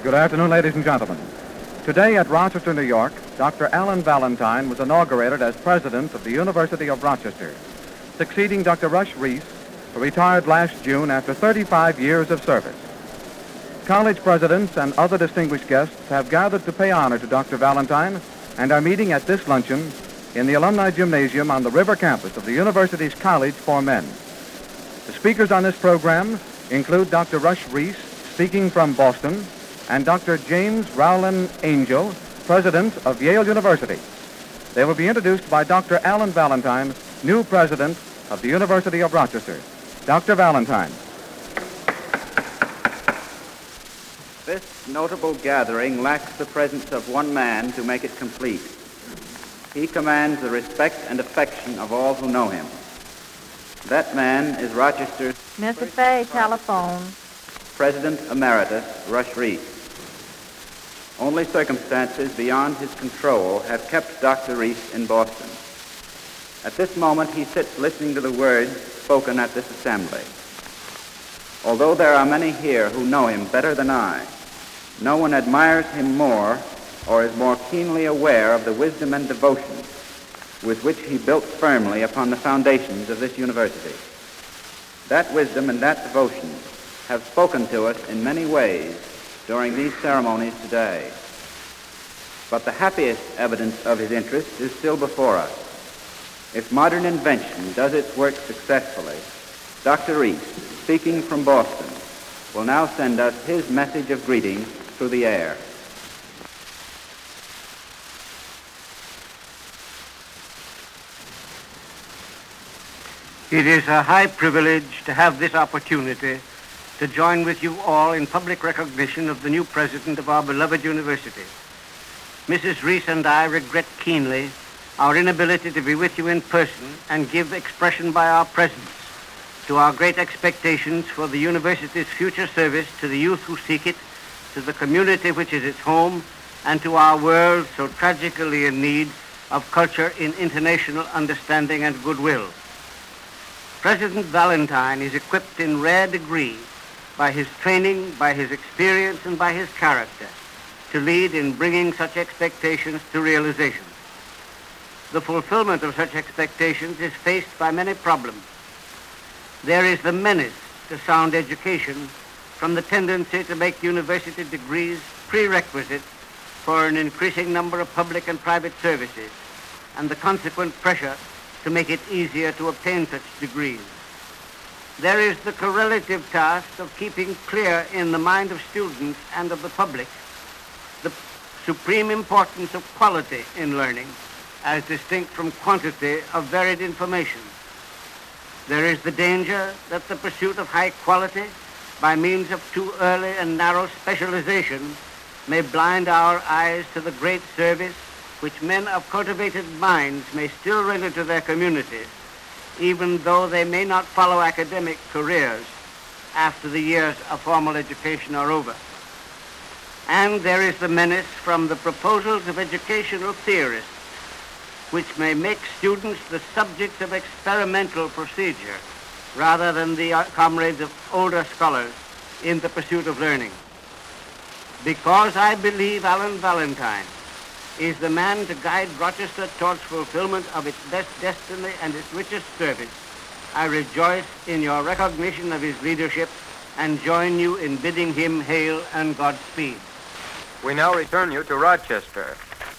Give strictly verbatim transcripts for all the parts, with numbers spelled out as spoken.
Good afternoon, ladies and gentlemen. Today at Rochester, New York, Doctor Allen Valentine was inaugurated as president of the University of Rochester, succeeding Doctor Rush Reese, who retired last June after thirty-five years of service. College presidents and other distinguished guests have gathered to pay honor to Doctor Valentine and are meeting at this luncheon in the Alumni Gymnasium on the River campus of the university's College for Men. The speakers on this program include Doctor Rush Reese, speaking from Boston, and Doctor James Rowland Angel, president of Yale University. They will be introduced by Doctor Allen Valentine, new president of the University of Rochester. Doctor Valentine. This notable gathering lacks the presence of one man to make it complete. He commands the respect and affection of all who know him. That man is Rochester's Mister Fay, telephone. President Emeritus Rush Reese. Only circumstances beyond his control have kept Doctor Reese in Boston. At this moment, he sits listening to the words spoken at this assembly. Although there are many here who know him better than I, no one admires him more or is more keenly aware of the wisdom and devotion with which he built firmly upon the foundations of this university. That wisdom and that devotion have spoken to us in many ways during these ceremonies today. But the happiest evidence of his interest is still before us. If modern invention does its work successfully, Doctor Reese, speaking from Boston, will now send us his message of greeting through the air. It is a high privilege to have this opportunity to join with you all in public recognition of the new president of our beloved university. Missus Reese and I regret keenly our inability to be with you in person and give expression by our presence to our great expectations for the university's future service to the youth who seek it, to the community which is its home, and to our world so tragically in need of culture in international understanding and goodwill. President Valentine is equipped in rare degree by his training, by his experience, and by his character to lead in bringing such expectations to realization. The fulfillment of such expectations is faced by many problems. There is the menace to sound education from the tendency to make university degrees prerequisite for an increasing number of public and private services, and the consequent pressure to make it easier to obtain such degrees. There is the correlative task of keeping clear in the mind of students and of the public the supreme importance of quality in learning as distinct from quantity of varied information. There is the danger that the pursuit of high quality by means of too early and narrow specialization may blind our eyes to the great service which men of cultivated minds may still render to their communities, even though they may not follow academic careers after the years of formal education are over. And there is the menace from the proposals of educational theorists, which may make students the subjects of experimental procedure rather than the comrades of older scholars in the pursuit of learning. Because I believe Allen Valentine is the man to guide Rochester towards fulfillment of its best destiny and its richest service, I rejoice in your recognition of his leadership and join you in bidding him hail and Godspeed. We now return you to Rochester.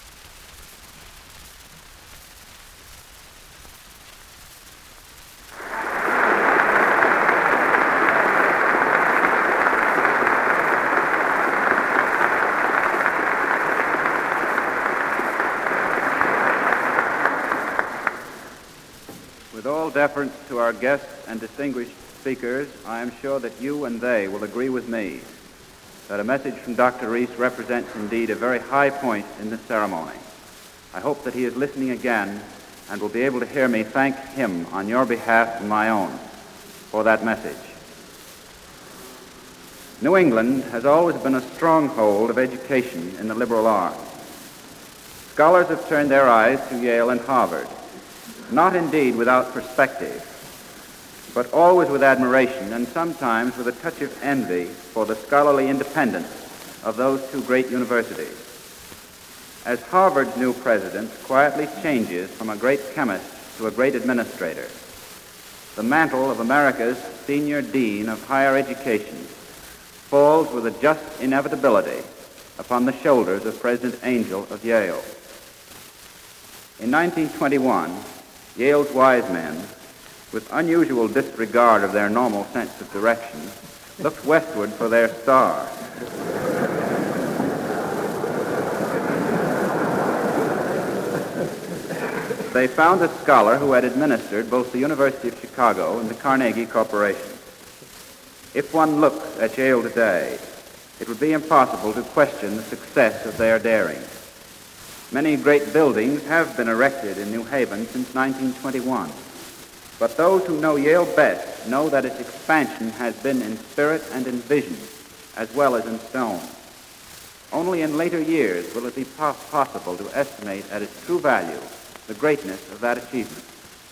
With all deference to our guests and distinguished speakers, I am sure that you and they will agree with me that a message from Doctor Reese represents indeed a very high point in this ceremony. I hope that he is listening again and will be able to hear me thank him on your behalf and my own for that message. New England has always been a stronghold of education in the liberal arts. Scholars have turned their eyes to Yale and Harvard, not indeed without perspective, but always with admiration and sometimes with a touch of envy for the scholarly independence of those two great universities. As Harvard's new president quietly changes from a great chemist to a great administrator, the mantle of America's senior dean of higher education falls with a just inevitability upon the shoulders of President Angell of Yale. In nineteen twenty-one, Yale's wise men, with unusual disregard of their normal sense of direction, looked westward for their star. They found a scholar who had administered both the University of Chicago and the Carnegie Corporation. If one looks at Yale today, it would be impossible to question the success of their daring. Many great buildings have been erected in New Haven since nineteen twenty-one, but those who know Yale best know that its expansion has been in spirit and in vision, as well as in stone. Only in later years will it be po- possible to estimate at its true value the greatness of that achievement.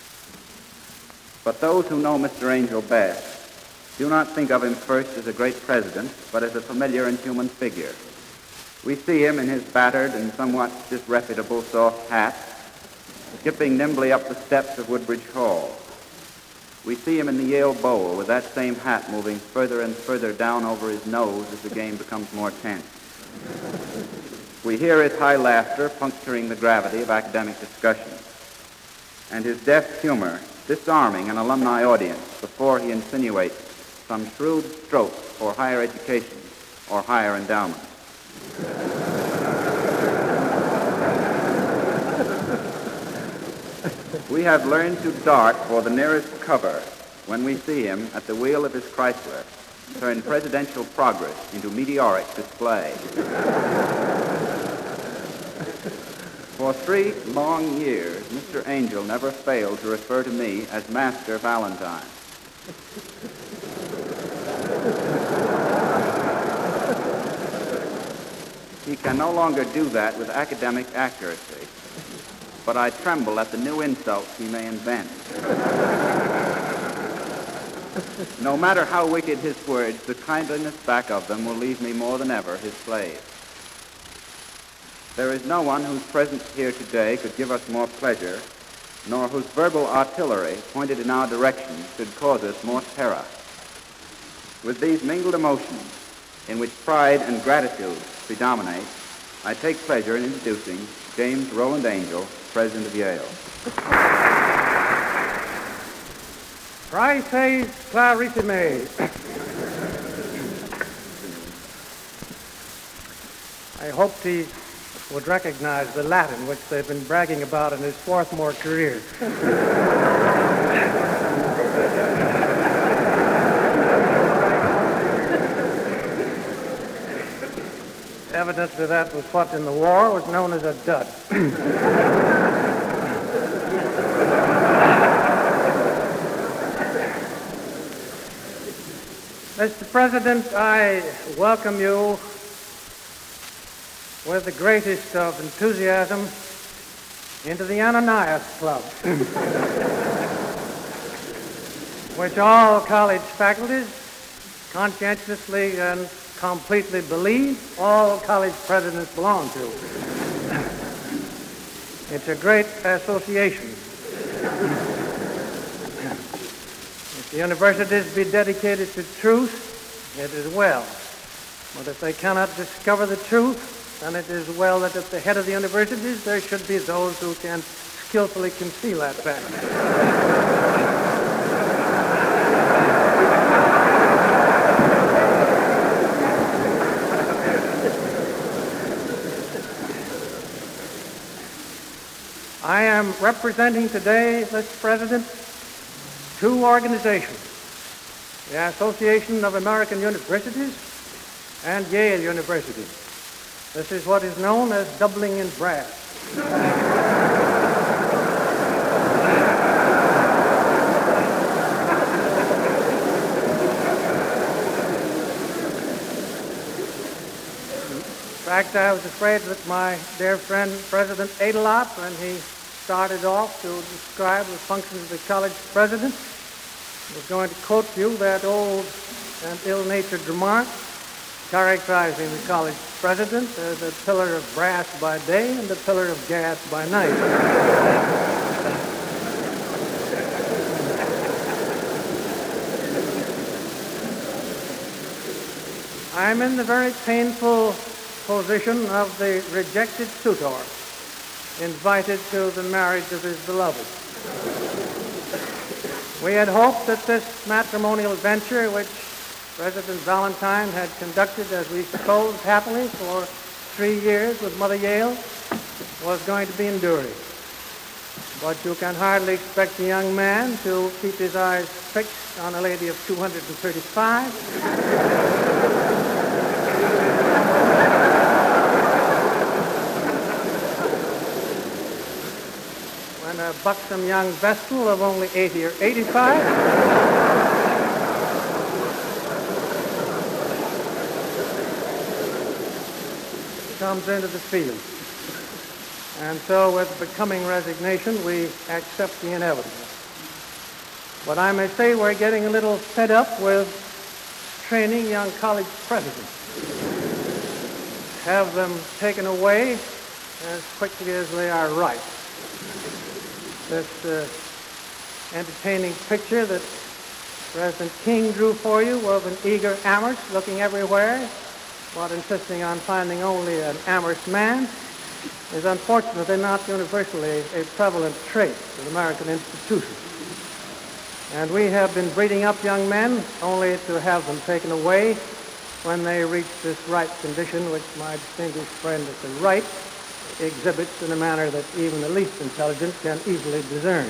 But those who know Mister Angell best do not think of him first as a great president, but as a familiar and human figure. We see him in his battered and somewhat disreputable soft hat, skipping nimbly up the steps of Woodbridge Hall. We see him in the Yale Bowl with that same hat moving further and further down over his nose as the game becomes more tense. We hear his high laughter puncturing the gravity of academic discussion, and his deft humor disarming an alumni audience before he insinuates some shrewd stroke for higher education or higher endowment. We have learned to dart for the nearest cover when we see him at the wheel of his Chrysler turn presidential progress into meteoric display. For three long years, Mister Angell never failed to refer to me as Master Valentine. He can no longer do that with academic accuracy, but I tremble at the new insults he may invent. No matter how wicked his words, the kindliness back of them will leave me more than ever his slave. There is no one whose presence here today could give us more pleasure, nor whose verbal artillery pointed in our direction should cause us more terror. With these mingled emotions, in which pride and gratitude predominate, I take pleasure in introducing James Roland Angell, President of Yale. Praeses clarissime. I hoped he would recognize the Latin which they've been bragging about in his Swarthmore career. Evidently that was what in the war was known as a dud. Mister President, I welcome you with the greatest of enthusiasm into the Ananias Club, which all college faculties conscientiously and completely believe all college presidents belong to. It's a great association. If the universities be dedicated to truth, it is well. But if they cannot discover the truth, then it is well that at the head of the universities there should be those who can skillfully conceal that fact. I am representing today, Mister President, two organizations, the Association of American Universities and Yale University. This is what is known as doubling in brass. In fact, I was afraid that my dear friend, President Adelop, when he started off to describe the functions of the college president, was going to quote you that old and ill-natured remark, characterizing the college president as a pillar of brass by day and a pillar of gas by night. I'm in the very painful position of the rejected suitor, invited to the marriage of his beloved. We had hoped that this matrimonial venture, which President Valentine had conducted, as we supposed, happily for three years with Mother Yale, was going to be enduring. But you can hardly expect a young man to keep his eyes fixed on a lady of two hundred thirty-five. When a buxom young vestal of only eighty or eighty-five comes into the field. And so with becoming resignation, we accept the inevitable. But I may say we're getting a little fed up with training young college presidents. Have them taken away as quickly as they are ripe. This uh, entertaining picture that President King drew for you of an eager Amherst looking everywhere, but insisting on finding only an Amherst man, is unfortunately not universally a prevalent trait in American institutions. And we have been breeding up young men only to have them taken away when they reach this ripe condition, which my distinguished friend at the right exhibits in a manner that even the least intelligent can easily discern.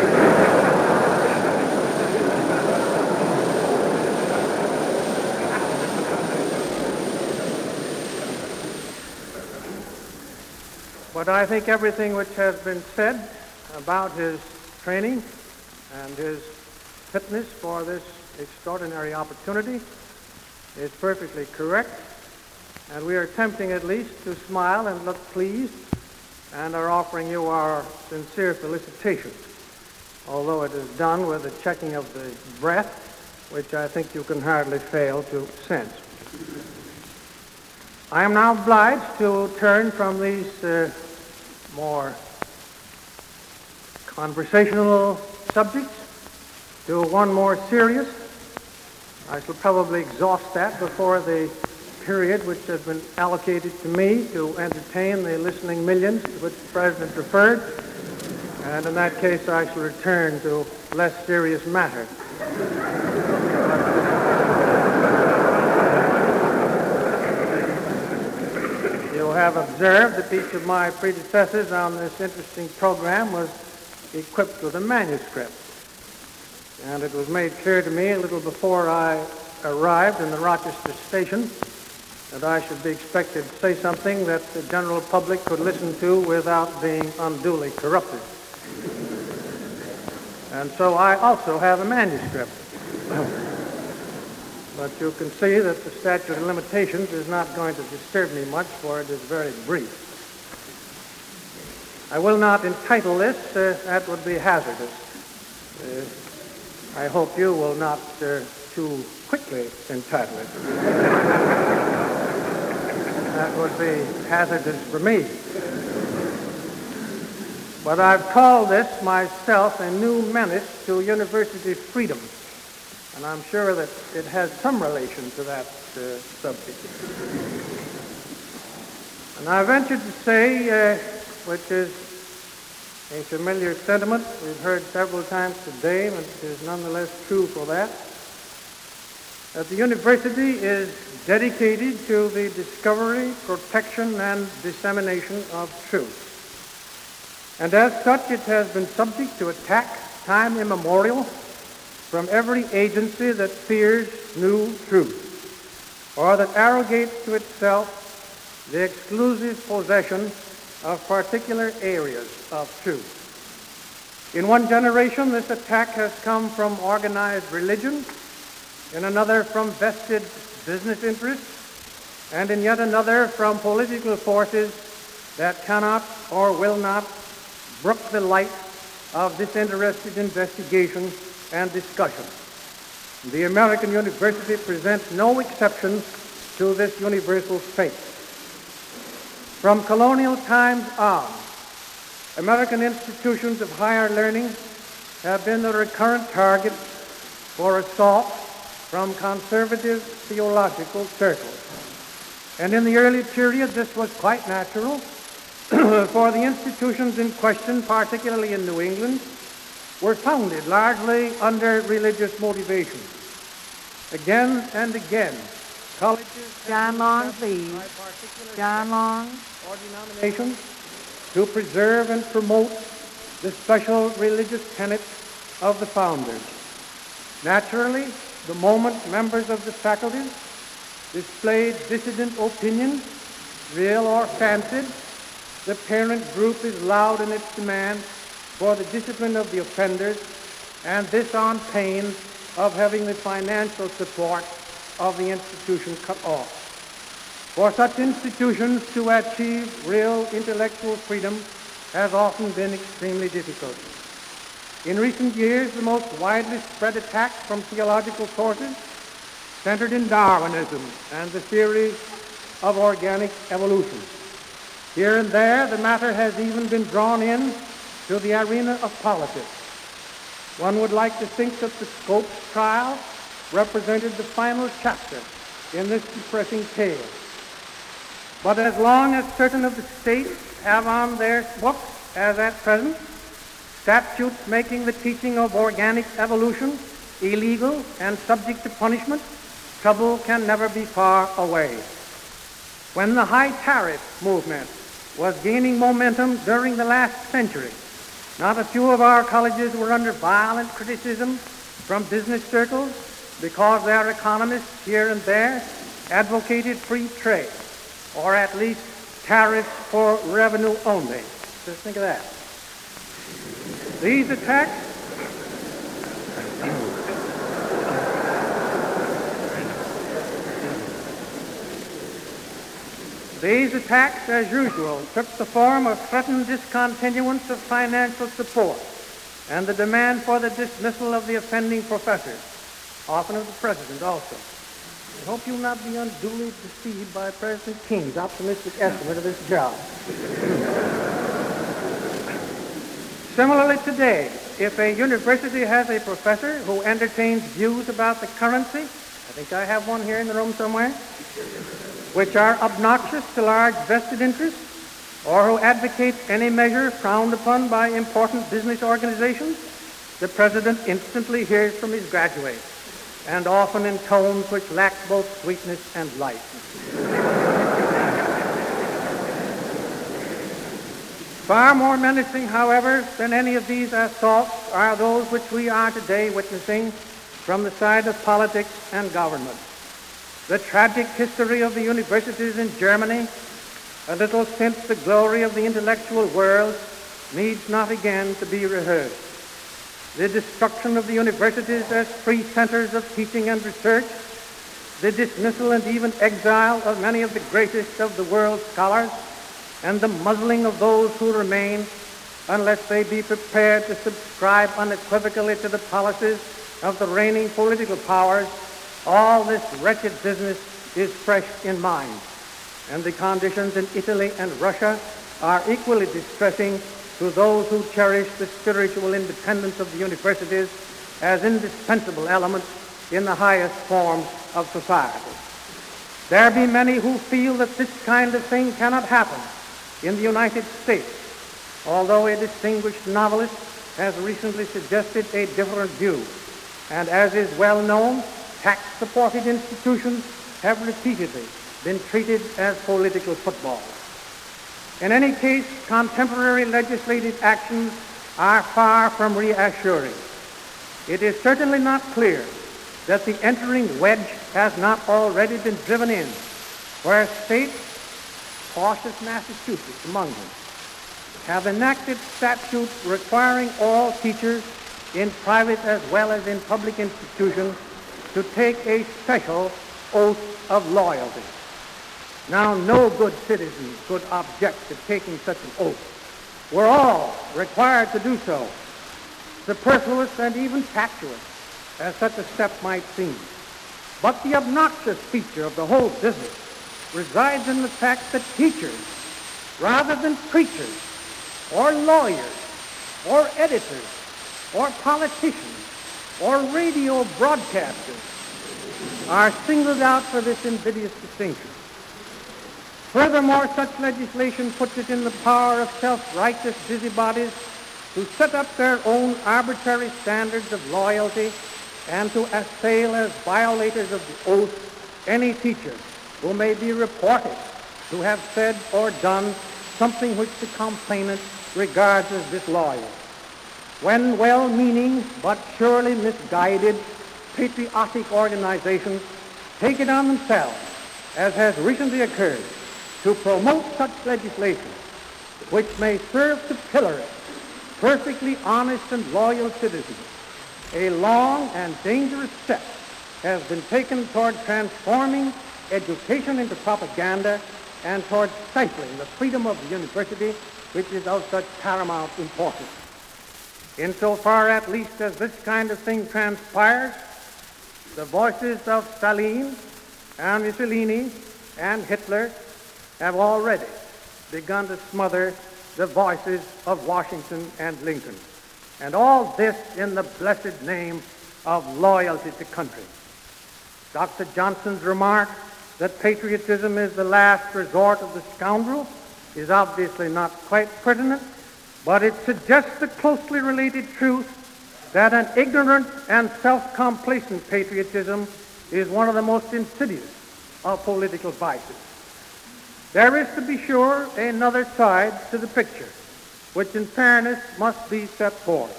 But I think everything which has been said about his training and his fitness for this extraordinary opportunity is perfectly correct, and we are attempting at least to smile and look pleased and are offering you our sincere felicitations, although it is done with a checking of the breath, which I think you can hardly fail to sense. I am now obliged to turn from these uh, more conversational subjects to one more serious. I shall probably exhaust that before the period which has been allocated to me to entertain the listening millions to which the President referred, and in that case I shall return to less serious matter. You have observed that each of my predecessors on this interesting program was equipped with a manuscript. And it was made clear to me a little before I arrived in the Rochester station that I should be expected to say something that the general public could listen to without being unduly corrupted. And so I also have a manuscript. But you can see that the statute of limitations is not going to disturb me much, for it is very brief. I will not entitle this, uh, that would be hazardous. Uh, I hope you will not uh, too quickly entitle it. That would be hazardous for me. But I've called this myself a new menace to university freedom. And I'm sure that it has some relation to that uh, subject. And I venture to say, uh, which is a familiar sentiment we've heard several times today, but it is nonetheless true for that, that the university is dedicated to the discovery, protection, and dissemination of truth. And as such, it has been subject to attack time immemorial from every agency that fears new truth, or that arrogates to itself the exclusive possession of particular areas of truth. In one generation, this attack has come from organized religion, in another from vested business interests, and in yet another from political forces that cannot or will not brook the light of disinterested investigation and discussion. The American university presents no exception to this universal faith. From colonial times on, American institutions of higher learning have been the recurrent target for assault from conservative theological circles. And in the early period, this was quite natural, for the institutions in question, particularly in New England, were founded largely under religious motivation. Again and again, colleges John Long, please. John Long. or denominations to preserve and promote the special religious tenets of the founders. Naturally, the moment members of the faculty displayed dissident opinions, real or fancied, the parent group is loud in its demands for the discipline of the offenders, and this on pain of having the financial support of the institution cut off. For such institutions to achieve real intellectual freedom has often been extremely difficult. In recent years, the most widely spread attacks from theological sources centered in Darwinism and the theory of organic evolution. Here and there, the matter has even been drawn in to the arena of politics. One would like to think that the Scopes trial represented the final chapter in this depressing tale. But as long as certain of the states have on their books, as at present, statutes making the teaching of organic evolution illegal and subject to punishment, trouble can never be far away. When the high tariff movement was gaining momentum during the last century, not a few of our colleges were under violent criticism from business circles because their economists here and there advocated free trade, or at least tariffs for revenue only. Just think of that. These attacks These attacks, as usual, took the form of threatened discontinuance of financial support and the demand for the dismissal of the offending professors, often of the president also. I hope you'll not be unduly deceived by President King's optimistic estimate of this job. Similarly today, if a university has a professor who entertains views about the currency, I think I have one here in the room somewhere, which are obnoxious to large vested interests, or who advocates any measure frowned upon by important business organizations, the president instantly hears from his graduates, and often in tones which lack both sweetness and light. Far more menacing, however, than any of these assaults are those which we are today witnessing from the side of politics and government. The tragic history of the universities in Germany, a little since the glory of the intellectual world, needs not again to be rehearsed. The destruction of the universities as free centers of teaching and research, the dismissal and even exile of many of the greatest of the world's scholars, and the muzzling of those who remain unless they be prepared to subscribe unequivocally to the policies of the reigning political powers, all this wretched business is fresh in mind. And the conditions in Italy and Russia are equally distressing to those who cherish the spiritual independence of the universities as indispensable elements in the highest forms of society. There be many who feel that this kind of thing cannot happen in the United States, although a distinguished novelist has recently suggested a different view. And as is well known, tax-supported institutions have repeatedly been treated as political football. In any case, contemporary legislative actions are far from reassuring. It is certainly not clear that the entering wedge has not already been driven in, where states, cautious Massachusetts among them, have enacted statutes requiring all teachers in private as well as in public institutions to take a special oath of loyalty. Now, no good citizen could object to taking such an oath. We're all required to do so, superfluous and even fatuous as such a step might seem. But the obnoxious feature of the whole business resides in the fact that teachers, rather than preachers, or lawyers, or editors, or politicians, or radio broadcasters, are singled out for this invidious distinction. Furthermore, such legislation puts it in the power of self-righteous busybodies to set up their own arbitrary standards of loyalty and to assail as violators of the oath any teacher who may be reported to have said or done something which the complainant regards as disloyal. When well-meaning but surely misguided patriotic organizations take it on themselves, as has recently occurred, to promote such legislation which may serve to pillory perfectly honest and loyal citizens, a long and dangerous step has been taken toward transforming education into propaganda and toward stifling the freedom of the university, which is of such paramount importance. Insofar, at least, as this kind of thing transpires, the voices of Stalin and Mussolini and Hitler have already begun to smother the voices of Washington and Lincoln. And all this in the blessed name of loyalty to country. Doctor Johnson's remark that patriotism is the last resort of the scoundrel is obviously not quite pertinent, but it suggests the closely related truth that an ignorant and self-complacent patriotism is one of the most insidious of political vices. There is, to be sure, another side to the picture, which in fairness must be set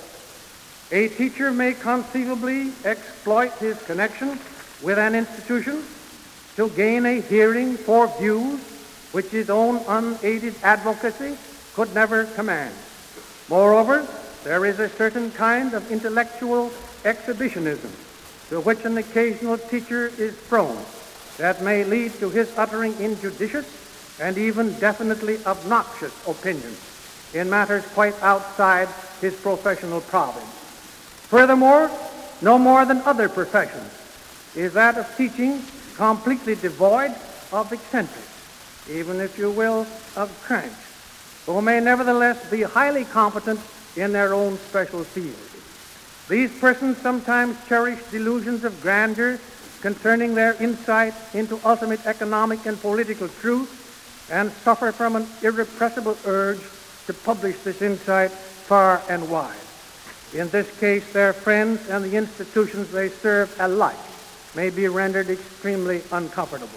forth. A teacher may conceivably exploit his connection with an institution to gain a hearing for views which his own unaided advocacy could never command. Moreover, there is a certain kind of intellectual exhibitionism to which an occasional teacher is prone that may lead to his uttering injudicious and even definitely obnoxious opinions in matters quite outside his professional province. Furthermore, no more than other professions is that of teaching completely devoid of eccentrics, even if you will, of cranks, who may nevertheless be highly competent in their own special field. These persons sometimes cherish delusions of grandeur concerning their insight into ultimate economic and political truth, and suffer from an irrepressible urge to publish this insight far and wide. In this case, their friends and the institutions they serve alike may be rendered extremely uncomfortable.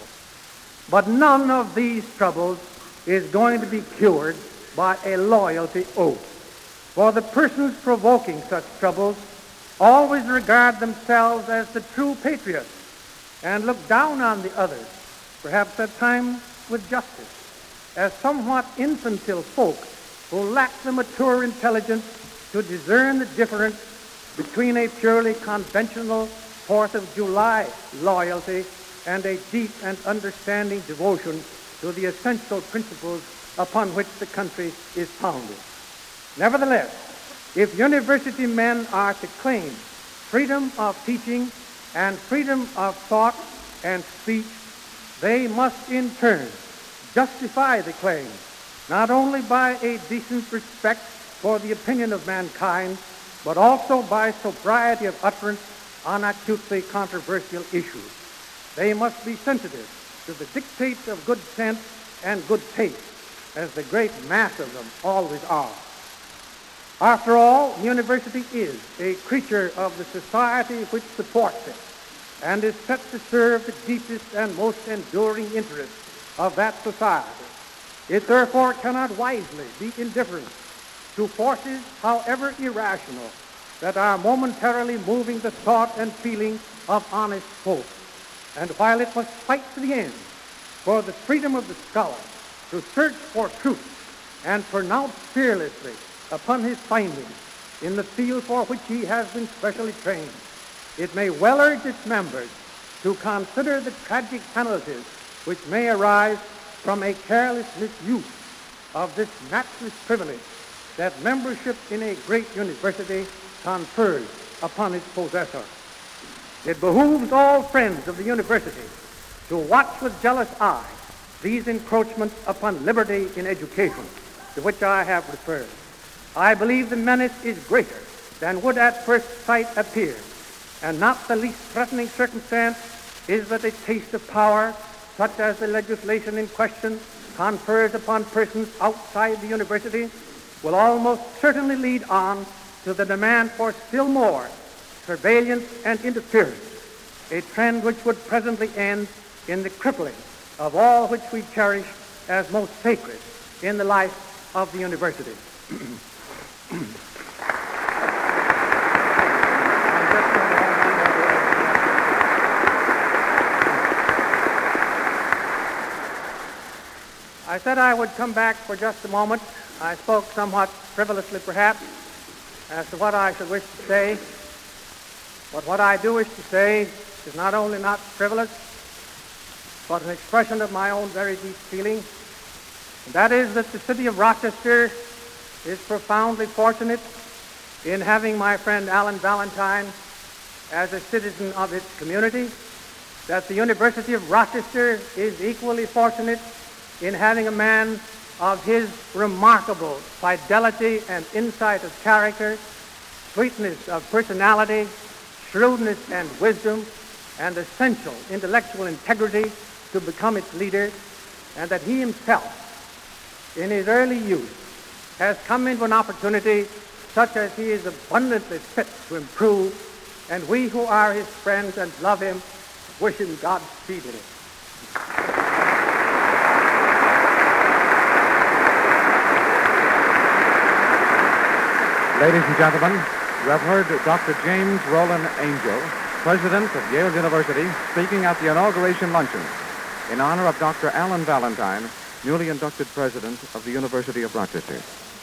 But none of these troubles is going to be cured by a loyalty oath, for the persons provoking such troubles always regard themselves as the true patriots and look down on the others, perhaps at times with justice, as somewhat infantile folk who lack the mature intelligence to discern the difference between a purely conventional Fourth of July loyalty and a deep and understanding devotion to the essential principles upon which the country is founded. Nevertheless, if university men are to claim freedom of teaching and freedom of thought and speech, they must in turn justify the claim not only by a decent respect for the opinion of mankind, but also by sobriety of utterance on acutely controversial issues. They must be sensitive to the dictates of good sense and good taste, as the great mass of them always are. After all, the university is a creature of the society which supports it, and is set to serve the deepest and most enduring interests of that society. It therefore cannot wisely be indifferent to forces, however irrational, that are momentarily moving the thought and feeling of honest folk. And while it must fight to the end for the freedom of the scholar to search for truth and pronounce fearlessly upon his findings in the field for which he has been specially trained, it may well urge its members to consider the tragic penalties which may arise from a careless misuse of this matchless privilege that membership in a great university confers upon its possessor. It behooves all friends of the university to watch with jealous eye these encroachments upon liberty in education to which I have referred. I believe the menace is greater than would at first sight appear, and not the least threatening circumstance is that a taste of power, such as the legislation in question confers upon persons outside the university, will almost certainly lead on to the demand for still more surveillance and interference, a trend which would presently end in the crippling of all which we cherish as most sacred in the life of the university. I said I would come back for just a moment. I spoke somewhat frivolously, perhaps, as to what I should wish to say. But what I do wish to say is not only not frivolous, but an expression of my own very deep feeling. And that is that the city of Rochester is profoundly fortunate in having my friend Allen Valentine as a citizen of its community, that the University of Rochester is equally fortunate in having a man of his remarkable fidelity and insight of character, sweetness of personality, shrewdness and wisdom, and essential intellectual integrity to become its leader, and that he himself, in his early youth, has come into an opportunity such as he is abundantly fit to improve, and we who are his friends and love him wish him Godspeed in it. Ladies and gentlemen, you have heard Doctor James Roland Angell, president of Yale University, speaking at the inauguration luncheon in honor of Doctor Allen Valentine, newly inducted president of the University of Rochester.